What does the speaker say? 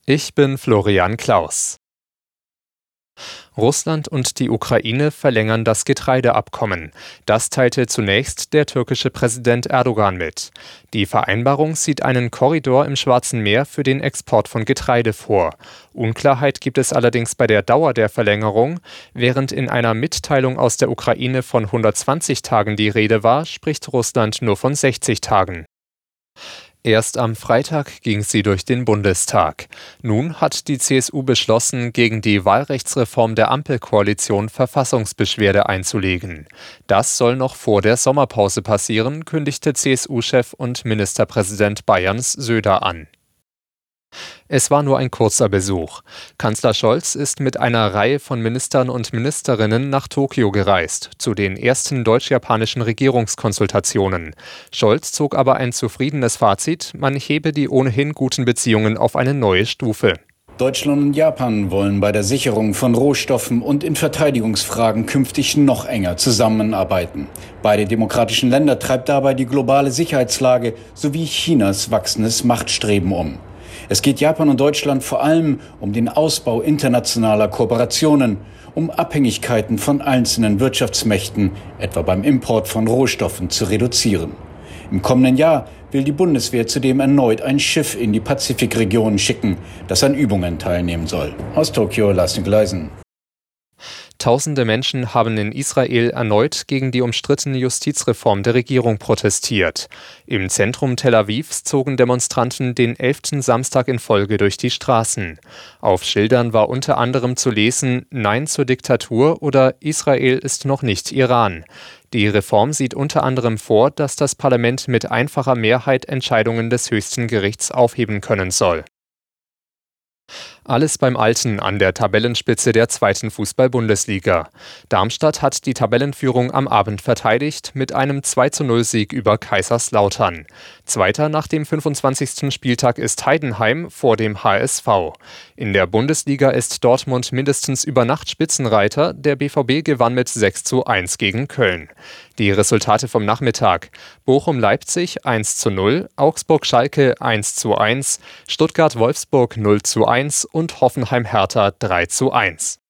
Ich bin Florian Klaus. Russland und die Ukraine verlängern das Getreideabkommen. Das teilte zunächst der türkische Präsident Erdogan mit. Die Vereinbarung sieht einen Korridor im Schwarzen Meer für den Export von Getreide vor. Unklarheit gibt es allerdings bei der Dauer der Verlängerung. Während in einer Mitteilung aus der Ukraine von 120 Tagen die Rede war, spricht Russland nur von 60 Tagen. Erst am Freitag ging sie durch den Bundestag. Nun hat die CSU beschlossen, gegen die Wahlrechtsreform der Ampelkoalition Verfassungsbeschwerde einzulegen. Das soll noch vor der Sommerpause passieren, kündigte CSU-Chef und Ministerpräsident Bayerns Söder an. Es war nur ein kurzer Besuch. Kanzler Scholz ist mit einer Reihe von Ministern und Ministerinnen nach Tokio gereist, zu den ersten deutsch-japanischen Regierungskonsultationen. Scholz zog aber ein zufriedenes Fazit, man hebe die ohnehin guten Beziehungen auf eine neue Stufe. Deutschland und Japan wollen bei der Sicherung von Rohstoffen und in Verteidigungsfragen künftig noch enger zusammenarbeiten. Beide demokratischen Länder treibt dabei die globale Sicherheitslage sowie Chinas wachsendes Machtstreben um. Es geht Japan und Deutschland vor allem um den Ausbau internationaler Kooperationen, um Abhängigkeiten von einzelnen Wirtschaftsmächten, etwa beim Import von Rohstoffen, zu reduzieren. Im kommenden Jahr will die Bundeswehr zudem erneut ein Schiff in die Pazifikregion schicken, das an Übungen teilnehmen soll. Aus Tokio, Lars Nikolaisen. Tausende Menschen haben in Israel erneut gegen die umstrittene Justizreform der Regierung protestiert. Im Zentrum Tel Avivs zogen Demonstranten den 11. Samstag in Folge durch die Straßen. Auf Schildern war unter anderem zu lesen: Nein zur Diktatur oder Israel ist noch nicht Iran. Die Reform sieht unter anderem vor, dass das Parlament mit einfacher Mehrheit Entscheidungen des höchsten Gerichts aufheben können soll. Alles beim Alten an der Tabellenspitze der 2. Fußball-Bundesliga. Darmstadt hat die Tabellenführung am Abend verteidigt mit einem 2:0-Sieg über Kaiserslautern. Zweiter nach dem 25. Spieltag ist Heidenheim vor dem HSV. In der Bundesliga ist Dortmund mindestens über Nacht Spitzenreiter. Der BVB gewann mit 6:1 gegen Köln. Die Resultate vom Nachmittag: Bochum-Leipzig 1:0, Augsburg-Schalke 1:1, Stuttgart-Wolfsburg 0:1 und Hoffenheim-Hertha 3:1.